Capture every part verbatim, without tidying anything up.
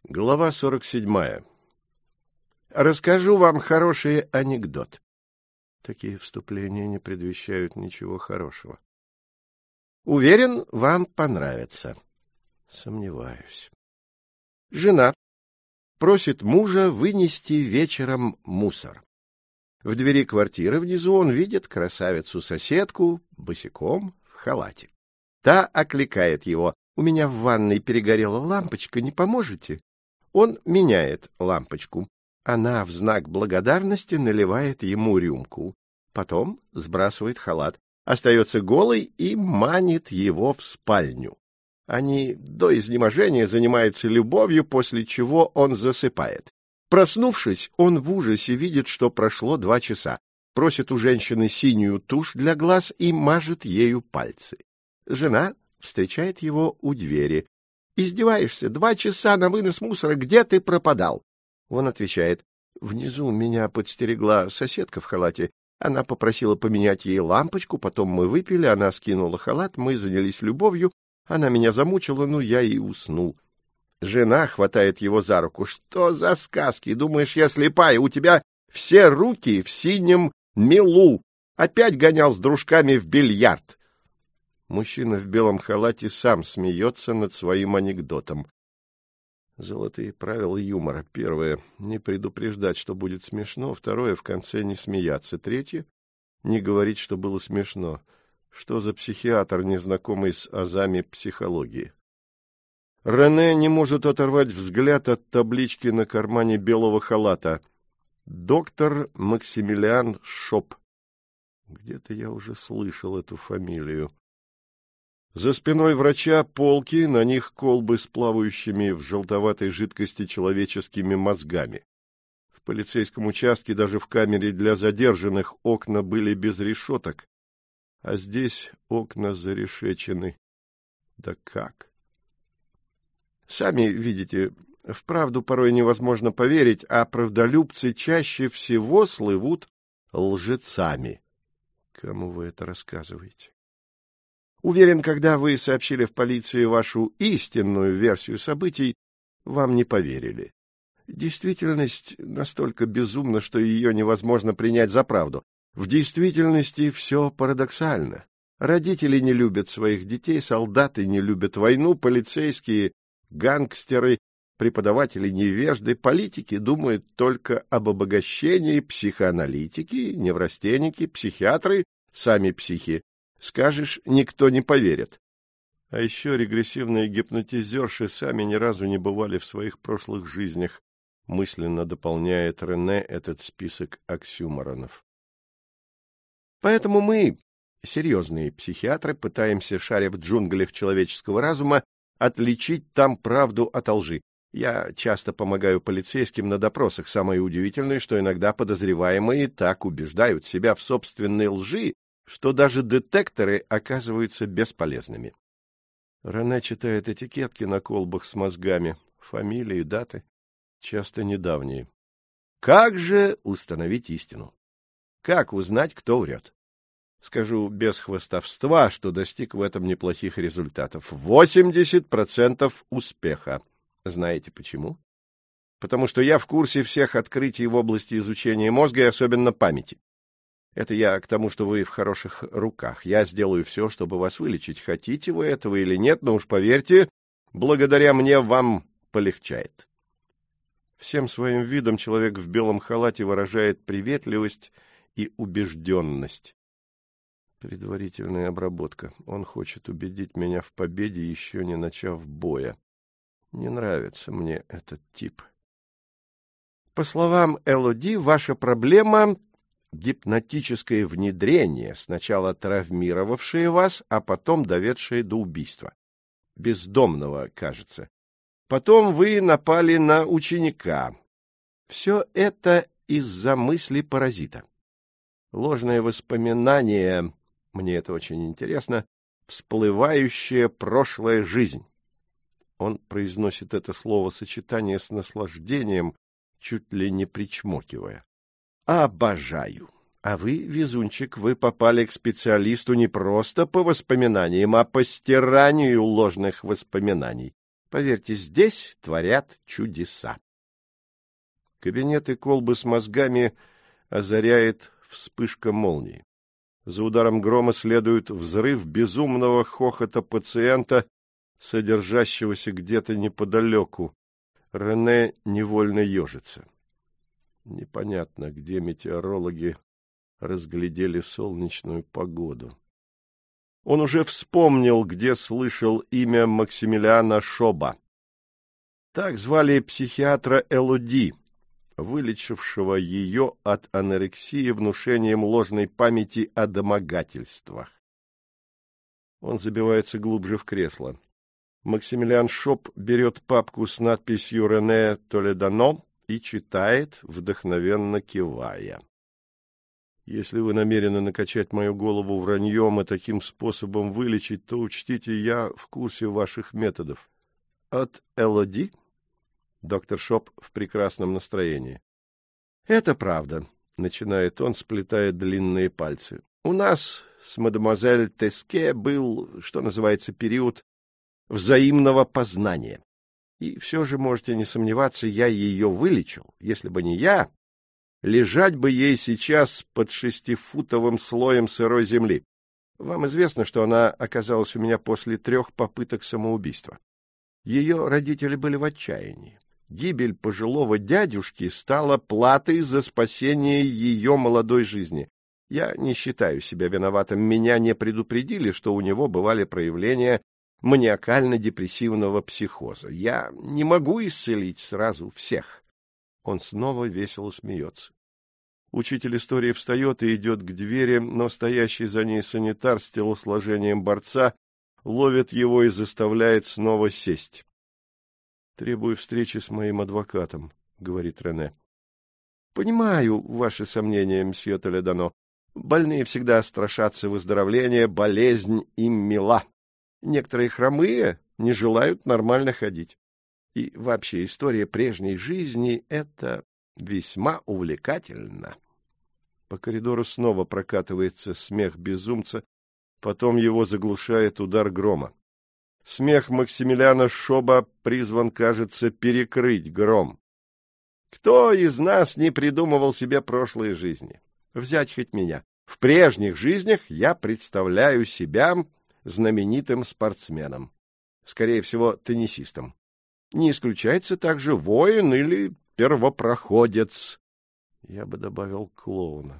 Глава сорок седьмая. Расскажу вам хороший анекдот. Такие вступления не предвещают ничего хорошего. Уверен, вам понравится. Сомневаюсь. Жена просит мужа вынести вечером мусор. В двери квартиры внизу он видит красавицу-соседку босиком в халате. Та окликает его: «У меня в ванной перегорела лампочка, не поможете?» Он меняет лампочку. Она в знак благодарности наливает ему рюмку. Потом сбрасывает халат, остается голой и манит его в спальню. Они до изнеможения занимаются любовью, после чего он засыпает. Проснувшись, он в ужасе видит, что прошло два часа. Просит у женщины синюю тушь для глаз и мажет ею пальцы. Жена встречает его у двери. «Издеваешься? Два часа на вынос мусора. Где ты пропадал?» Он отвечает: «Внизу меня подстерегла соседка в халате. Она попросила поменять ей лампочку, потом мы выпили, она скинула халат, мы занялись любовью, она меня замучила, ну, я и уснул». Жена хватает его за руку. «Что за сказки? Думаешь, я слепая? У тебя все руки в синем мелу. Опять гонял с дружками в бильярд». Мужчина в белом халате сам смеется над своим анекдотом. Золотые правила юмора. Первое — не предупреждать, что будет смешно. Второе — в конце не смеяться. Третье — не говорить, что было смешно. Что за психиатр, незнакомый с азами психологии? Рене не может оторвать взгляд от таблички на кармане белого халата. Доктор Максимилиан Шоп. Где-то я уже слышал эту фамилию. За спиной врача полки, на них колбы с плавающими в желтоватой жидкости человеческими мозгами. В полицейском участке, даже в камере для задержанных, окна были без решеток, а здесь окна зарешечены. Да как? Сами видите, вправду порой невозможно поверить, а правдолюбцы чаще всего слывут лжецами. Кому вы это рассказываете? Уверен, когда вы сообщили в полиции вашу истинную версию событий, вам не поверили. Действительность настолько безумна, что ее невозможно принять за правду. В действительности все парадоксально. Родители не любят своих детей, солдаты не любят войну, полицейские — гангстеры, преподаватели — невежды, политики думают только об обогащении, психоаналитики, неврастенники, психиатры — сами психи. Скажешь, никто не поверит. А еще регрессивные гипнотизерши сами ни разу не бывали в своих прошлых жизнях, мысленно дополняет Рене этот список оксюморонов. Поэтому мы, серьезные психиатры, пытаемся, шаря в джунглях человеческого разума, отличить там правду от лжи. Я часто помогаю полицейским на допросах. Самое удивительное, что иногда подозреваемые так убеждают себя в собственной лжи, что даже детекторы оказываются бесполезными. Рене читает этикетки на колбах с мозгами, фамилии, даты, часто недавние. Как же установить истину? Как узнать, кто врет? Скажу без хвастовства, что достиг в этом неплохих результатов. восемьдесят процентов успеха. Знаете почему? Потому что я в курсе всех открытий в области изучения мозга и особенно памяти. Это я к тому, что вы в хороших руках. Я сделаю все, чтобы вас вылечить. Хотите вы этого или нет, но уж поверьте, благодаря мне вам полегчает. Всем своим видом человек в белом халате выражает приветливость и убежденность. Предварительная обработка. Он хочет убедить меня в победе, еще не начав боя. Не нравится мне этот тип. По словам Элоди, ваша проблема — гипнотическое внедрение, сначала травмировавшее вас, а потом доведшее до убийства. Бездомного, кажется. Потом вы напали на ученика. Все это из-за мысли паразита. Ложное воспоминание, мне это очень интересно, всплывающая прошлая жизнь. Он произносит это словосочетание с наслаждением, чуть ли не причмокивая. Обожаю. А вы, везунчик, вы попали к специалисту не просто по воспоминаниям, а по стиранию ложных воспоминаний. Поверьте, здесь творят чудеса. Кабинет и колбы с мозгами озаряет вспышка молнии. За ударом грома следует взрыв безумного хохота пациента, содержащегося где-то неподалеку. Рене невольно ежится. Непонятно, где метеорологи разглядели солнечную погоду. Он уже вспомнил, где слышал имя Максимилиана Шоба. Так звали психиатра Элоди, вылечившего ее от анорексии внушением ложной памяти о домогательствах. Он забивается глубже в кресло. Максимилиан Шоб берет папку с надписью «Рене Толедано» и читает, вдохновенно кивая. Если вы намерены накачать мою голову враньем и таким способом вылечить, то учтите, я в курсе ваших методов. От Элоди? Доктор Шоб в прекрасном настроении. Это правда, начинает он, сплетая длинные пальцы. У нас с мадемуазель Теске был, что называется, период взаимного познания. И все же, можете не сомневаться, я ее вылечил. Если бы не я, лежать бы ей сейчас под шестифутовым слоем сырой земли. Вам известно, что она оказалась у меня после трех попыток самоубийства. Ее родители были в отчаянии. Гибель пожилого дядюшки стала платой за спасение ее молодой жизни. Я не считаю себя виноватым. Меня не предупредили, что у него бывали проявления маниакально-депрессивного психоза. Я не могу исцелить сразу всех. Он снова весело смеется. Учитель истории встает и идет к двери, но стоящий за ней санитар с телосложением борца ловит его и заставляет снова сесть. «Требую встречи с моим адвокатом», — говорит Рене. «Понимаю ваши сомнения, мсье Толедано. Больные всегда страшатся выздоровления, болезнь им мила. Некоторые хромые не желают нормально ходить. И вообще история прежней жизни — это весьма увлекательно». По коридору снова прокатывается смех безумца, потом его заглушает удар грома. Смех Максимилиана Шоба призван, кажется, перекрыть гром. Кто из нас не придумывал себе прошлые жизни? Взять хоть меня. В прежних жизнях я представляю себя знаменитым спортсменом. Скорее всего, теннисистом. Не исключается также воин или первопроходец. Я бы добавил клоуна.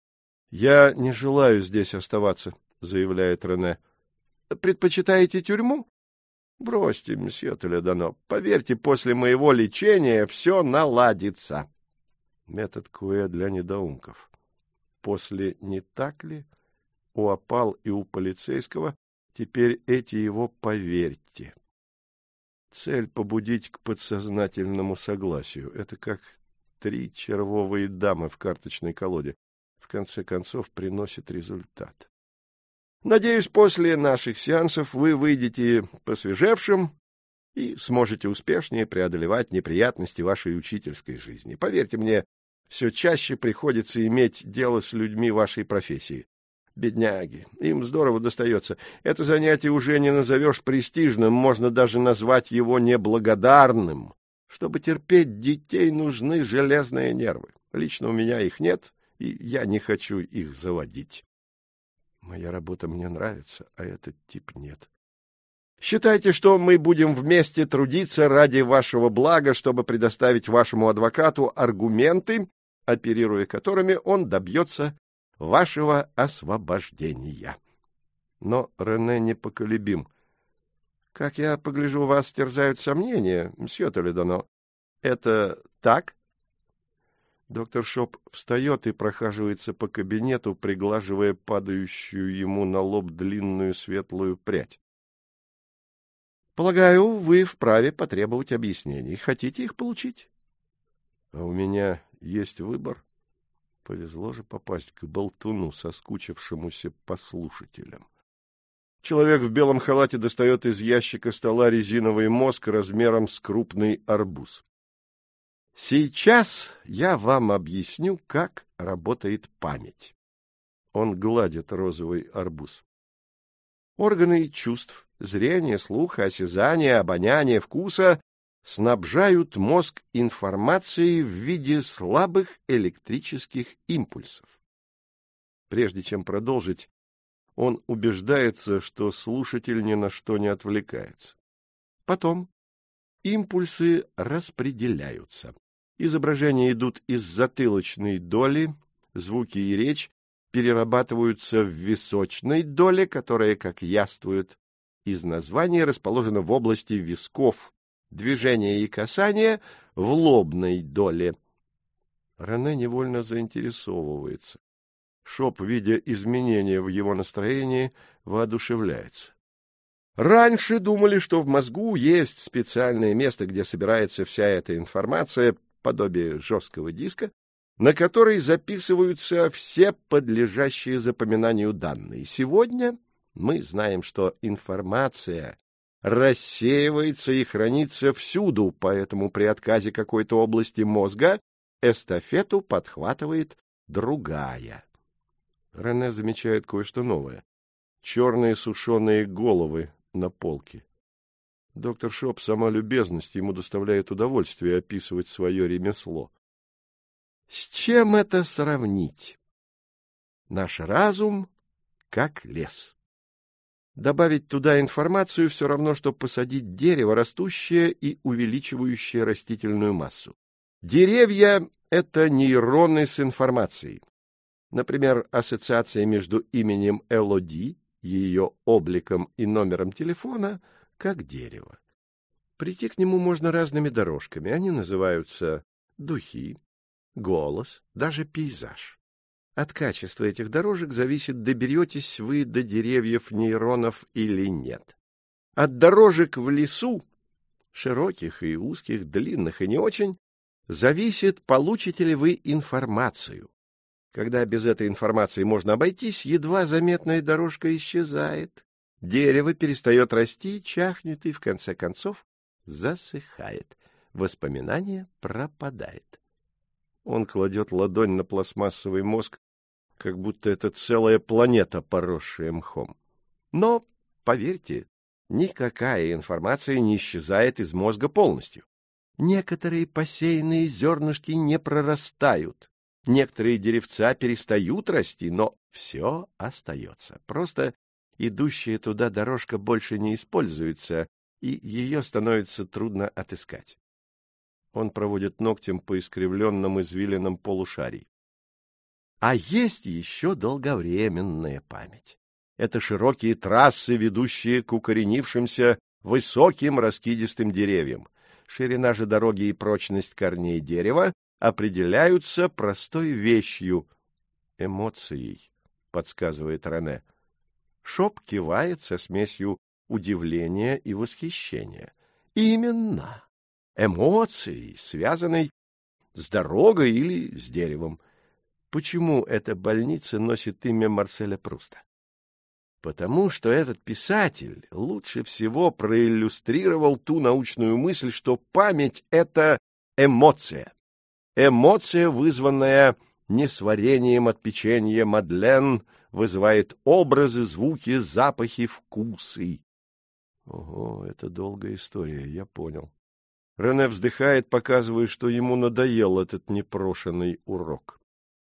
«Я не желаю здесь оставаться», — заявляет Рене. «Предпочитаете тюрьму? Бросьте, мсье Толедано. Поверьте, после моего лечения все наладится». Метод Куэ для недоумков. После «не так ли» у опал и у полицейского теперь эти его «поверьте». Цель — побудить к подсознательному согласию. Это как три червовые дамы в карточной колоде. В конце концов, приносит результат. Надеюсь, после наших сеансов вы выйдете посвежевшим и сможете успешнее преодолевать неприятности вашей учительской жизни. Поверьте мне, все чаще приходится иметь дело с людьми вашей профессии. Бедняги, им здорово достается. Это занятие уже не назовешь престижным, можно даже назвать его неблагодарным. Чтобы терпеть детей, нужны железные нервы. Лично у меня их нет, и я не хочу их заводить. Моя работа мне нравится, а этот тип нет. Считайте, что мы будем вместе трудиться ради вашего блага, чтобы предоставить вашему адвокату аргументы, оперируя которыми он добьется вашего освобождения. Но Рене непоколебим. Как я погляжу, вас терзают сомнения, мсье Толедано. Это так? Доктор Шоб встает и прохаживается по кабинету, приглаживая падающую ему на лоб длинную светлую прядь. Полагаю, вы вправе потребовать объяснений. Хотите их получить? А у меня есть выбор. Повезло же попасть к болтуну, соскучившемуся по слушателям. Человек в белом халате достает из ящика стола резиновый мозг размером с крупный арбуз. Сейчас я вам объясню, как работает память. Он гладит розовый арбуз. Органы чувств зрения, слуха, осязания, обоняния, вкуса снабжают мозг информацией в виде слабых электрических импульсов. Прежде чем продолжить, он убеждается, что слушатель ни на что не отвлекается. Потом импульсы распределяются. Изображения идут из затылочной доли, звуки и речь перерабатываются в височной доле, которая, как яствует из названия, расположена в области висков, движения и касания в лобной доле. Рене невольно заинтересовывается. Шоп, видя изменения в его настроении, воодушевляется. Раньше думали, что в мозгу есть специальное место, где собирается вся эта информация, подобие жесткого диска, на который записываются все подлежащие запоминанию данные. Сегодня мы знаем, что информация рассеивается и хранится всюду, поэтому при отказе какой-то области мозга эстафету подхватывает другая. Рене замечает кое-что новое. Черные сушеные головы на полке. Доктор Шоп, сама любезность, ему доставляет удовольствие описывать свое ремесло. С чем это сравнить? Наш разум как лес. Добавить туда информацию все равно, что посадить дерево, растущее и увеличивающее растительную массу. Деревья — это нейроны с информацией. Например, ассоциация между именем Элоди, ее обликом и номером телефона, как дерево. Прийти к нему можно разными дорожками. Они называются духи, голос, даже пейзаж. От качества этих дорожек зависит, доберетесь вы до деревьев нейронов или нет. От дорожек в лесу, широких и узких, длинных и не очень, зависит, получите ли вы информацию. Когда без этой информации можно обойтись, едва заметная дорожка исчезает, дерево перестает расти, чахнет и, в конце концов, засыхает. Воспоминание пропадает. Он кладет ладонь на пластмассовый мозг, как будто это целая планета, поросшая мхом. Но, поверьте, никакая информация не исчезает из мозга полностью. Некоторые посеянные зернышки не прорастают. Некоторые деревца перестают расти, но все остается. Просто идущая туда дорожка больше не используется, и ее становится трудно отыскать. Он проводит ногтем по искривленным извилинам полушарий. А есть еще долговременная память. Это широкие трассы, ведущие к укоренившимся высоким раскидистым деревьям. Ширина же дороги и прочность корней дерева определяются простой вещью — эмоцией, подсказывает Рене. Шоп кивает со смесью удивления и восхищения. Именно. Эмоцией, связанной с дорогой или с деревом. Почему эта больница носит имя Марселя Пруста? Потому что этот писатель лучше всего проиллюстрировал ту научную мысль, что память — это эмоция. Эмоция, вызванная несварением от печенья Мадлен, вызывает образы, звуки, запахи, вкусы. Ого, это долгая история, я понял. Рене вздыхает, показывая, что ему надоел этот непрошенный урок.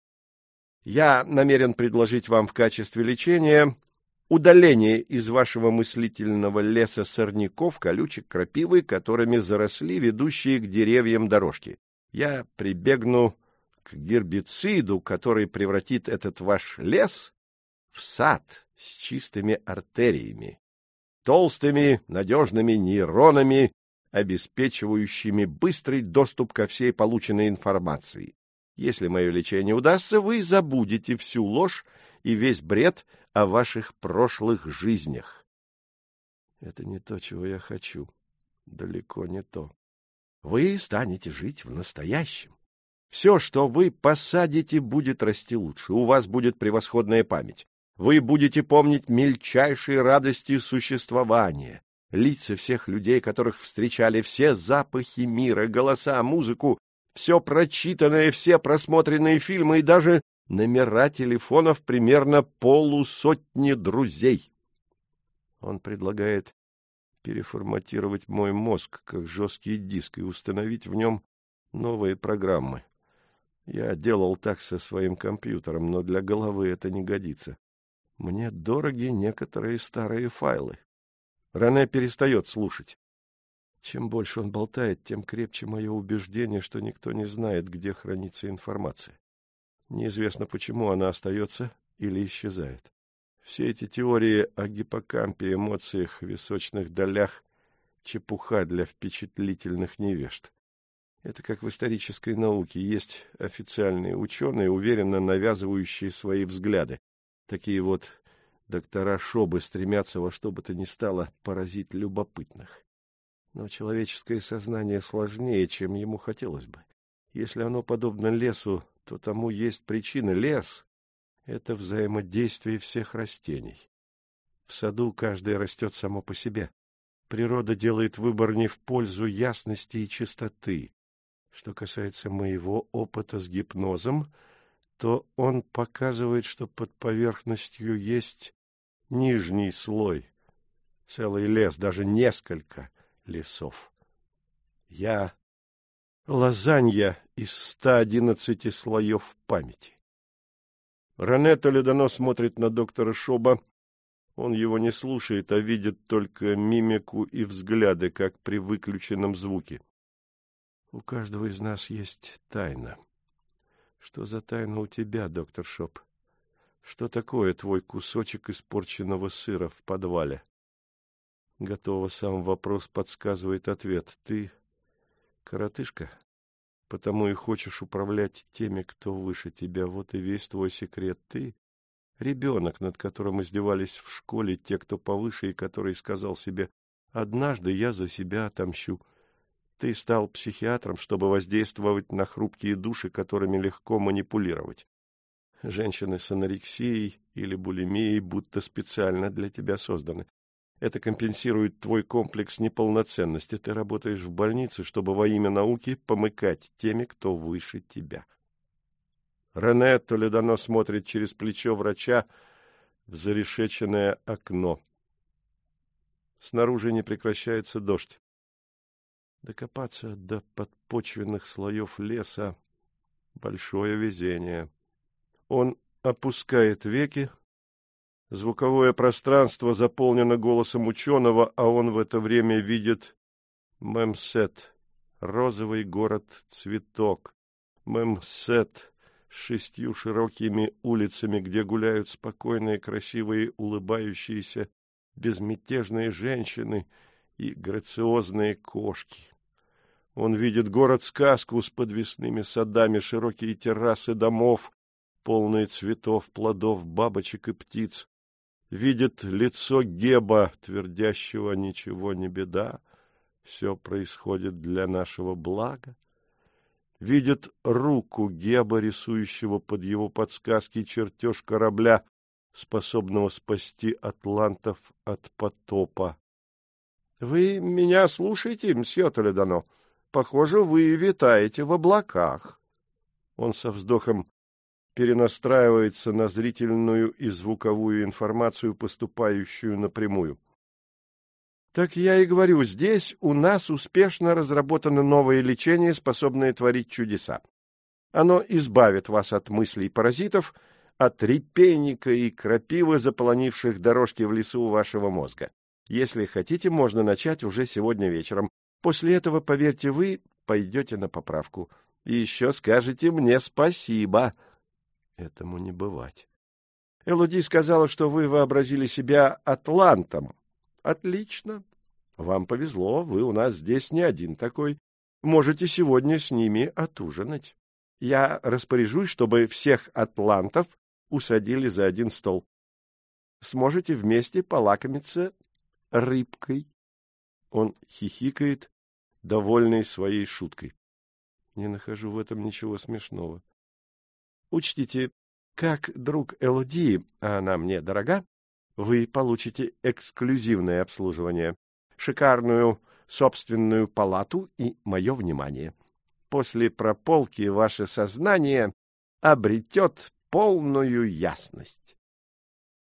Я намерен предложить вам в качестве лечения удаление из вашего мыслительного леса сорняков, колючек, крапивы, которыми заросли ведущие к деревьям дорожки. Я прибегну к гербициду, который превратит этот ваш лес в сад с чистыми артериями, толстыми, надежными нейронами, обеспечивающими быстрый доступ ко всей полученной информации. Если мое лечение удастся, вы забудете всю ложь и весь бред о ваших прошлых жизнях. Это не то, чего я хочу. Далеко не то. Вы станете жить в настоящем. Все, что вы посадите, будет расти лучше. У вас будет превосходная память. Вы будете помнить мельчайшие радости существования, лица всех людей, которых встречали, все запахи мира, голоса, музыку, все прочитанное, все просмотренные фильмы и даже номера телефонов примерно полусотни друзей. Он предлагает переформатировать мой мозг, как жесткий диск, и установить в нем новые программы. Я делал так со своим компьютером, но для головы это не годится. Мне дороги некоторые старые файлы. Рене перестает слушать. Чем больше он болтает, тем крепче мое убеждение, что никто не знает, где хранится информация. Неизвестно, почему она остается или исчезает. Все эти теории о гиппокампе, эмоциях, височных долях — чепуха для впечатлительных невежд. Это как в исторической науке. Есть официальные ученые, уверенно навязывающие свои взгляды. Такие вот доктора Шобы стремятся во что бы то ни стало поразить любопытных. Но человеческое сознание сложнее, чем ему хотелось бы. Если оно подобно лесу, то тому есть причина. Лес — это взаимодействие всех растений. В саду каждое растет само по себе. Природа делает выбор не в пользу ясности и чистоты. Что касается моего опыта с гипнозом, то он показывает, что под поверхностью есть нижний слой, целый лес, даже несколько лесов. Я лазанья из ста одиннадцати слоев памяти. Рене Толедано смотрит на доктора Шоба. Он его не слушает, а видит только мимику и взгляды, как при выключенном звуке. У каждого из нас есть тайна. Что за тайна у тебя, доктор Шоб? Что такое твой кусочек испорченного сыра в подвале? Готово, сам вопрос подсказывает ответ. Ты коротышка, потому и хочешь управлять теми, кто выше тебя. Вот и весь твой секрет. Ты ребенок, над которым издевались в школе те, кто повыше, и который сказал себе: «Однажды я за себя отомщу». Ты стал психиатром, чтобы воздействовать на хрупкие души, которыми легко манипулировать. Женщины с анорексией или булимией будто специально для тебя созданы. Это компенсирует твой комплекс неполноценности. Ты работаешь в больнице, чтобы во имя науки помыкать теми, кто выше тебя. Рене Толедано смотрит через плечо врача в зарешеченное окно. Снаружи не прекращается дождь. Докопаться до подпочвенных слоев леса — большое везение. Он опускает веки. Звуковое пространство заполнено голосом ученого, а он в это время видит Мемсет, розовый город-цветок. Мемсет с шестью широкими улицами, где гуляют спокойные, красивые, улыбающиеся, безмятежные женщины и грациозные кошки. Он видит город-сказку с подвесными садами, широкие террасы домов, полные цветов, плодов, бабочек и птиц. Видит лицо Геба, твердящего: «Ничего не беда, все происходит для нашего блага». Видит руку Геба, рисующего под его подсказки чертеж корабля, способного спасти атлантов от потопа. — Вы меня слушаете, мсье Толедано? Похоже, вы витаете в облаках. Он со вздохом перенастраивается на зрительную и звуковую информацию, поступающую напрямую. Так я и говорю, здесь у нас успешно разработано новое лечение, способное творить чудеса. Оно избавит вас от мыслей паразитов, от репейника и крапивы, заполонивших дорожки в лесу вашего мозга. Если хотите, можно начать уже сегодня вечером. После этого, поверьте, вы пойдете на поправку. И еще скажете мне спасибо. Этому не бывать. Элоди сказала, что вы вообразили себя атлантом. Отлично. Вам повезло, вы у нас здесь не один такой. Можете сегодня с ними отужинать. Я распоряжусь, чтобы всех атлантов усадили за один стол. Сможете вместе полакомиться рыбкой. Он хихикает, довольный своей шуткой. Не нахожу в этом ничего смешного. Учтите, как друг Элоди, а она мне дорога, вы получите эксклюзивное обслуживание, шикарную собственную палату и мое внимание. После прополки ваше сознание обретет полную ясность.